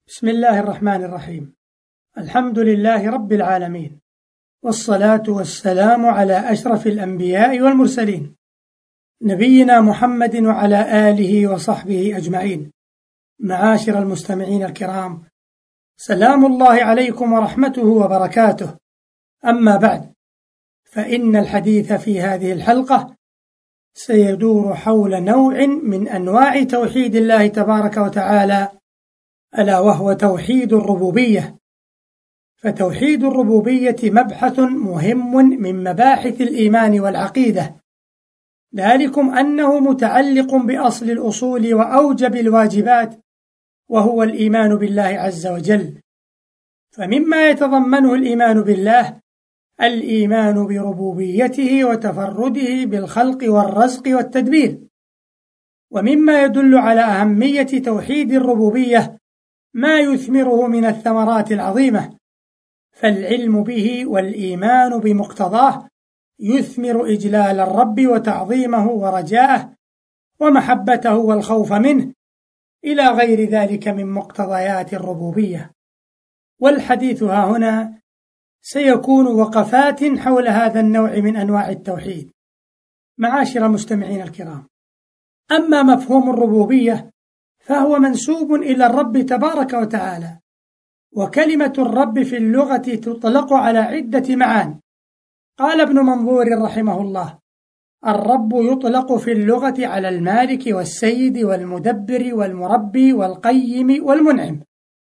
بسم الله الرحمن الرحيم. الحمد لله رب العالمين، والصلاة والسلام على أشرف الأنبياء والمرسلين، نبينا محمد وعلى آله وصحبه أجمعين. معاشر المستمعين الكرام، سلام الله عليكم ورحمته وبركاته. أما بعد، فإن الحديث في هذه الحلقة سيدور حول نوع من أنواع توحيد الله تبارك وتعالى، ألا وهو توحيد الربوبية. فتوحيد الربوبية مبحث مهم من مباحث الإيمان والعقيدة، ذلكم أنه متعلق بأصل الأصول وأوجب الواجبات، وهو الإيمان بالله عز وجل. فمما يتضمنه الإيمان بالله الإيمان بربوبيته وتفرده بالخلق والرزق والتدبير. ومما يدل على أهمية توحيد الربوبية ما يثمره من الثمرات العظيمة، فالعلم به والإيمان بمقتضاه يثمر إجلال الرب وتعظيمه ورجاءه ومحبته والخوف منه، إلى غير ذلك من مقتضيات الربوبية. والحديث ها هنا سيكون وقفات حول هذا النوع من أنواع التوحيد. معاشر المستمعين الكرام، أما مفهوم الربوبية فهو منسوب إلى الرب تبارك وتعالى، وكلمة الرب في اللغة تطلق على عدة معان. قال ابن منظور رحمه الله: الرب يطلق في اللغة على المالك والسيد والمدبر والمربي والقيم والمنعم.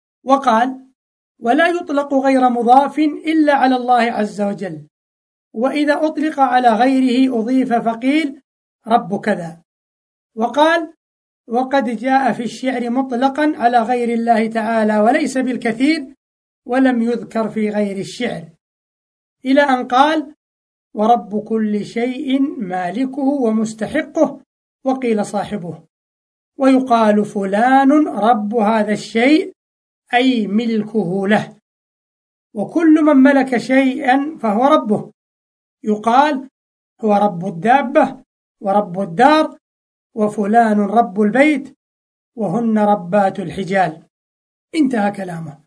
وقال: ولا يطلق غير مضاف إلا على الله عز وجل، وإذا أطلق على غيره أضيف فقيل رب كذا. وقال: وقد جاء في الشعر مطلقا على غير الله تعالى وليس بالكثير، ولم يذكر في غير الشعر، إلى أن قال: ورب كل شيء مالكه ومستحقه، وقيل صاحبه. ويقال فلان رب هذا الشيء، أي ملكه له، وكل من ملك شيئا فهو ربه. يقال هو رب الدابة ورب الدار، وفلان رب البيت، وهن ربات الحجال. انتهى كلامه.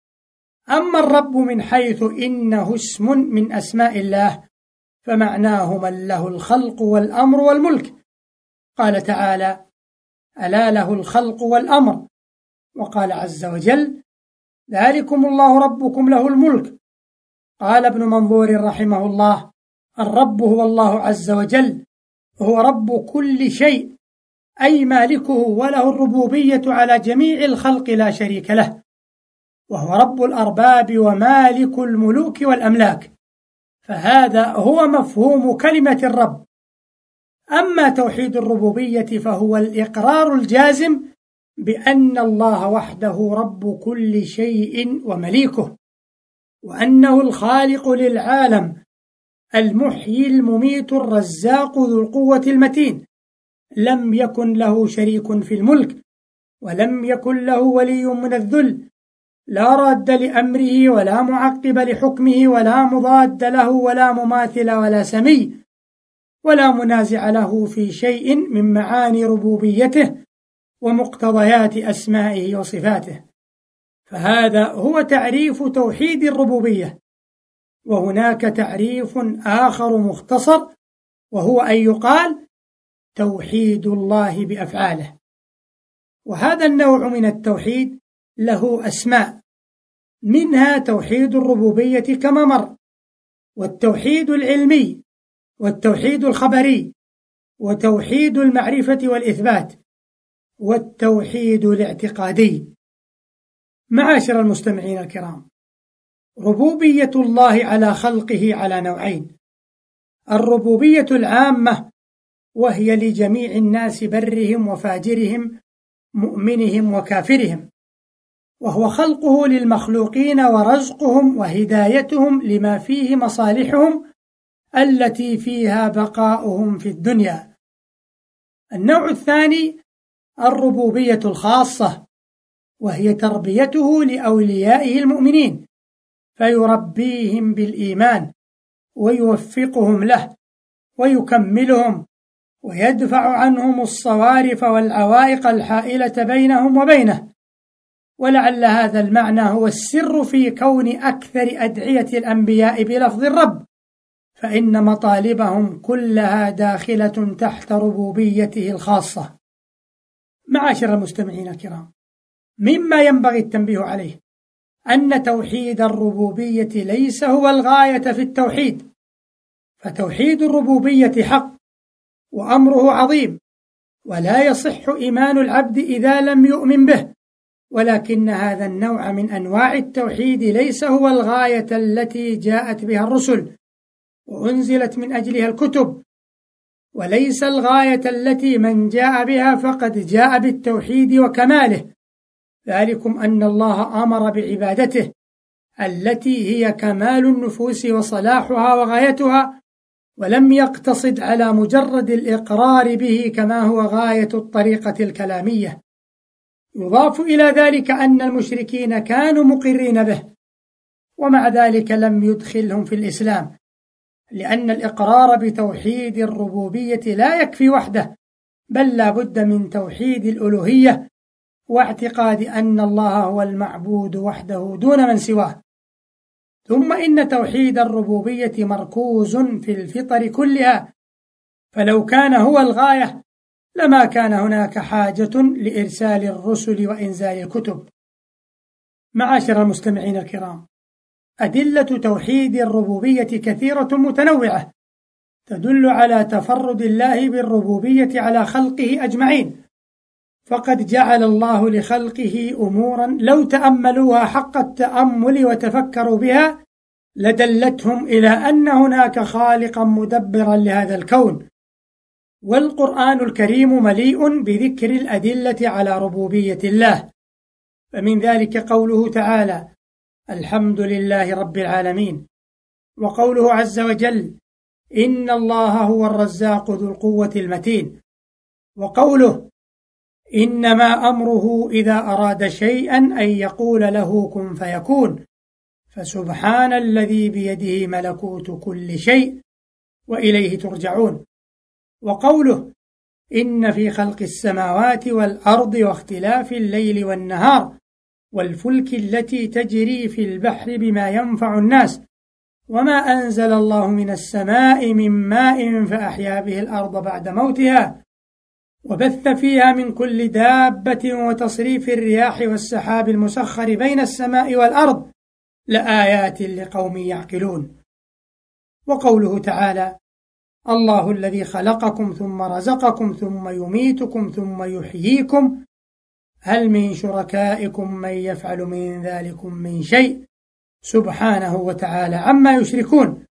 أما الرب من حيث إنه اسم من أسماء الله، فمعناه من له الخلق والأمر والملك. قال تعالى: ألا له الخلق والأمر. وقال عز وجل: ذلكم الله ربكم له الملك. قال ابن منظور رحمه الله: الرب هو الله عز وجل، هو رب كل شيء، أي مالكه، وله الربوبية على جميع الخلق لا شريك له، وهو رب الأرباب ومالك الملوك والأملاك. فهذا هو مفهوم كلمة الرب. أما توحيد الربوبية فهو الإقرار الجازم بأن الله وحده رب كل شيء ومليكه، وأنه الخالق للعالم، المحيي المميت الرزاق ذو القوة المتين، لم يكن له شريك في الملك، ولم يكن له ولي من الذل، لا راد لأمره ولا معقب لحكمه ولا مضاد له ولا مماثل ولا سمي، ولا منازع له في شيء من معاني ربوبيته ومقتضيات أسمائه وصفاته. فهذا هو تعريف توحيد الربوبية. وهناك تعريف آخر مختصر، وهو أن يقال توحيد الله بأفعاله. وهذا النوع من التوحيد له أسماء، منها توحيد الربوبية كما مر، والتوحيد العلمي، والتوحيد الخبري، وتوحيد المعرفة والإثبات، والتوحيد الاعتقادي. معاشر المستمعين الكرام، ربوبية الله على خلقه على نوعين: الربوبية العامة، وهي لجميع الناس برهم وفاجرهم، مؤمنهم وكافرهم، وهو خلقه للمخلوقين ورزقهم وهدايتهم لما فيه مصالحهم التي فيها بقاؤهم في الدنيا. النوع الثاني الربوبية الخاصة، وهي تربيته لأوليائه المؤمنين، فيربيهم بالإيمان ويوفقهم له ويكملهم ويدفع عنهم الصوارف والعوائق الحائلة بينهم وبينه، ولعل هذا المعنى هو السر في كون أكثر أدعية الأنبياء بلفظ الرب، فإن مطالبهم كلها داخلة تحت ربوبيته الخاصة. معاشر المستمعين الكرام، مما ينبغي التنبيه عليه أن توحيد الربوبية ليس هو الغاية في التوحيد، فتوحيد الربوبية حق وأمره عظيم، ولا يصح إيمان العبد إذا لم يؤمن به، ولكن هذا النوع من أنواع التوحيد ليس هو الغاية التي جاءت بها الرسل وأنزلت من أجلها الكتب، وليس الغاية التي من جاء بها فقد جاء بالتوحيد وكماله، ذلكم أن الله أمر بعبادته التي هي كمال النفوس وصلاحها وغايتها، ولم يقتصد على مجرد الإقرار به كما هو غاية الطريقة الكلامية. يضاف إلى ذلك أن المشركين كانوا مقرين به، ومع ذلك لم يدخلهم في الإسلام، لأن الإقرار بتوحيد الربوبية لا يكفي وحده، بل لا بد من توحيد الألوهية واعتقاد أن الله هو المعبود وحده دون من سواه. ثم إن توحيد الربوبية مركوز في الفطر كلها، فلو كان هو الغاية لما كان هناك حاجة لإرسال الرسل وإنزال الكتب. معاشر المستمعين الكرام، أدلة توحيد الربوبية كثيرة متنوعة تدل على تفرد الله بالربوبية على خلقه أجمعين، فقد جعل الله لخلقه أمورا لو تأملوها حق التأمل وتفكروا بها لدلتهم إلى أن هناك خالقا مدبرا لهذا الكون. والقرآن الكريم مليء بذكر الأدلة على ربوبية الله، فمن ذلك قوله تعالى: الحمد لله رب العالمين، وقوله عز وجل: إن الله هو الرزاق ذو القوة المتين، وقوله: إنما أمره إذا أراد شيئا أن يقول له كن فيكون، فسبحان الذي بيده ملكوت كل شيء وإليه ترجعون. وقوله: إن في خلق السماوات والأرض واختلاف الليل والنهار والفلك التي تجري في البحر بما ينفع الناس وما أنزل الله من السماء من ماء فأحيا به الأرض بعد موتها وبث فيها من كل دابة وتصريف الرياح والسحاب المسخر بين السماء والأرض لآيات لقوم يعقلون. وقوله تعالى: الله الذي خلقكم ثم رزقكم ثم يميتكم ثم يحييكم هل من شركائكم من يفعل من ذلكم من شيء سبحانه وتعالى عما يشركون.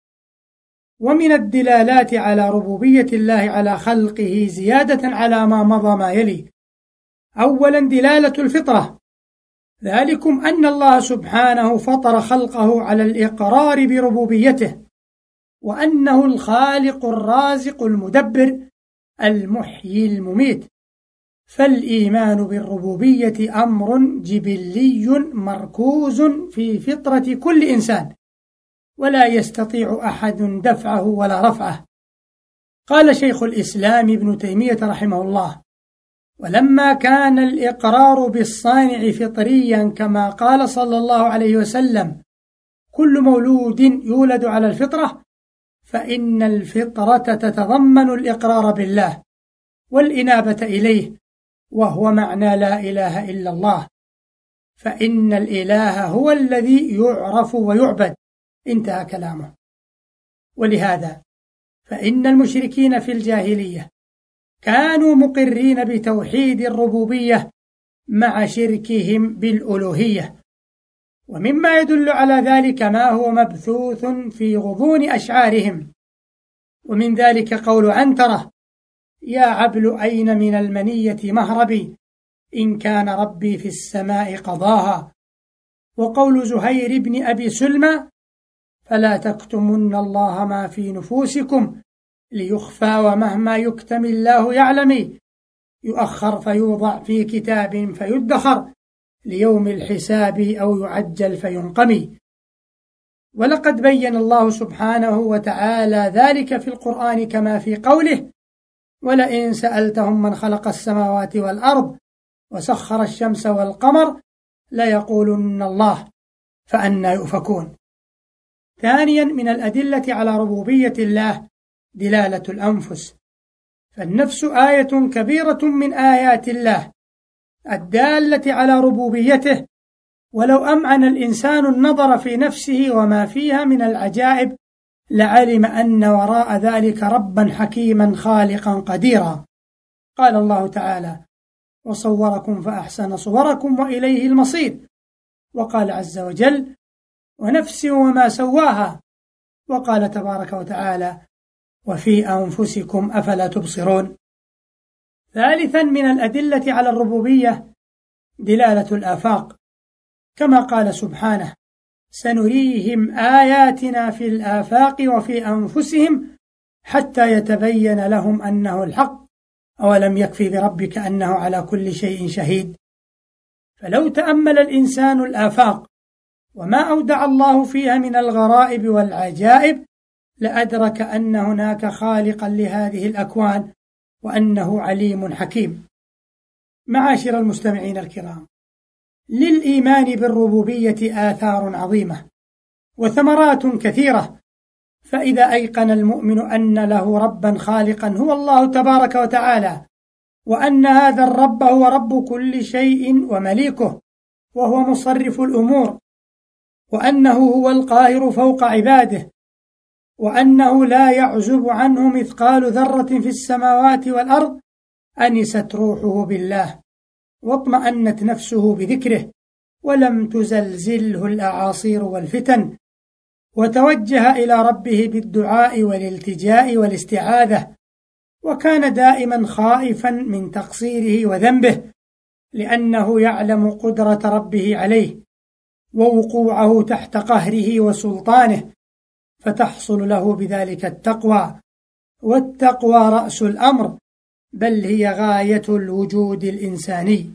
ومن الدلالات على ربوبية الله على خلقه زيادة على ما مضى ما يلي: أولا دلالة الفطرة، ذلكم أن الله سبحانه فطر خلقه على الإقرار بربوبيته، وأنه الخالق الرازق المدبر المحيي المميت، فالإيمان بالربوبية أمر جبلي مركوز في فطرة كل إنسان، ولا يستطيع أحد دفعه ولا رفعه. قال شيخ الإسلام ابن تيمية رحمه الله: ولما كان الإقرار بالصانع فطريا كما قال صلى الله عليه وسلم: كل مولود يولد على الفطرة، فإن الفطرة تتضمن الإقرار بالله والإنابة إليه، وهو معنى لا إله إلا الله، فإن الإله هو الذي يعرف ويعبد. انتهى كلامه. ولهذا فإن المشركين في الجاهلية كانوا مقرين بتوحيد الربوبية مع شركهم بالألوهية، ومما يدل على ذلك ما هو مبثوث في غضون أشعارهم، ومن ذلك قول عنترة: يا عبل أين من المنية مهربي إن كان ربي في السماء قضاها، وقول زهير بن أبي سلمى: فلا تكتمن الله ما في نفوسكم ليخفى ومهما يكتم الله يعلم، يؤخر فيوضع في كتاب فيدخر ليوم الحساب أو يعجل فينقمي. ولقد بين الله سبحانه وتعالى ذلك في القرآن كما في قوله: ولئن سألتهم من خلق السماوات والأرض وسخر الشمس والقمر ليقولن الله فأنى يؤفكون. ثانيا، من الأدلة على ربوبية الله دلالة الأنفس، فالنفس آية كبيرة من آيات الله الدالة على ربوبيته، ولو أمعن الإنسان النظر في نفسه وما فيها من العجائب لعلم أن وراء ذلك ربا حكيما خالقا قديرا. قال الله تعالى: وصوركم فأحسن صوركم وإليه المصير. وقال عز وجل: ونفس وما سواها. وقال تبارك وتعالى: وفي أنفسكم أفلا تبصرون. ثالثا، من الأدلة على الربوبية دلالة الآفاق، كما قال سبحانه: سنريهم آياتنا في الآفاق وفي أنفسهم حتى يتبين لهم أنه الحق أولم يكفي بربك أنه على كل شيء شهيد. فلو تأمل الإنسان الآفاق وما أودع الله فيها من الغرائب والعجائب لأدرك أن هناك خالقا لهذه الأكوان وأنه عليم حكيم. معاشر المستمعين الكرام، للإيمان بالربوبية آثار عظيمة وثمرات كثيرة، فإذا أيقن المؤمن أن له ربا خالقا هو الله تبارك وتعالى، وأن هذا الرب هو رب كل شيء ومليكه وهو مصرف الأمور، وأنه هو القاهر فوق عباده، وأنه لا يعزب عنه مثقال ذرة في السماوات والأرض، أنست روحه بالله واطمأنت نفسه بذكره، ولم تزلزله الأعاصير والفتن، وتوجه إلى ربه بالدعاء والالتجاء والاستعاذة، وكان دائما خائفا من تقصيره وذنبه، لأنه يعلم قدرة ربه عليه ووقوعه تحت قهره وسلطانه، فتحصل له بذلك التقوى، والتقوى رأس الأمر، بل هي غاية الوجود الإنساني.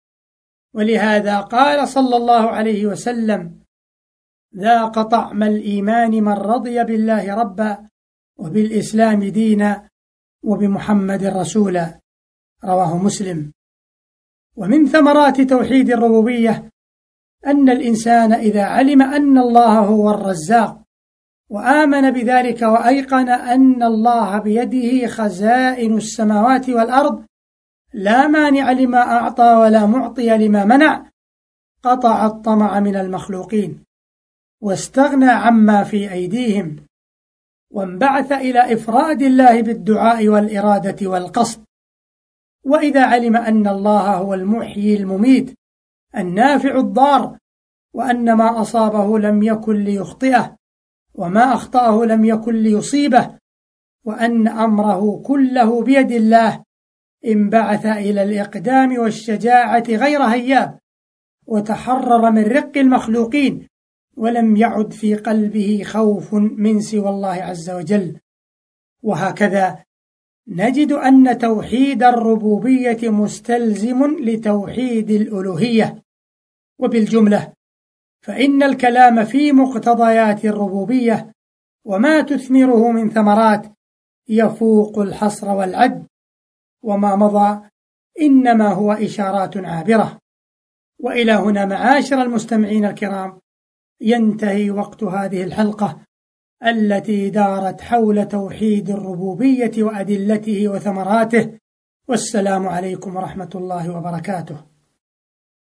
ولهذا قال صلى الله عليه وسلم: ذاق طعم الإيمان من رضي بالله ربا وبالإسلام دينا وبمحمد رسولا. رواه مسلم. ومن ثمرات توحيد الربوبية أن الإنسان إذا علم أن الله هو الرزاق وآمن بذلك وأيقن أن الله بيده خزائن السماوات والأرض لا مانع لما أعطى ولا معطي لما منع، قطع الطمع من المخلوقين واستغنى عما في أيديهم، وانبعث إلى إفراد الله بالدعاء والإرادة والقصد. وإذا علم أن الله هو المحيي المميت النافع الضار، وأن ما أصابه لم يكن ليخطئه وما أخطأه لم يكن ليصيبه، وأن أمره كله بيد الله، انبعث إلى الإقدام والشجاعة غير هياب، وتحرر من رق المخلوقين، ولم يعد في قلبه خوف من سوى الله عز وجل. وهكذا نجد أن توحيد الربوبية مستلزم لتوحيد الألوهية. وبالجملة فإن الكلام في مقتضيات الربوبية وما تثمره من ثمرات يفوق الحصر والعد، وما مضى إنما هو إشارات عابرة. وإلى هنا معاشر المستمعين الكرام ينتهي وقت هذه الحلقة التي دارت حول توحيد الربوبية وأدلته وثمراته، والسلام عليكم ورحمة الله وبركاته.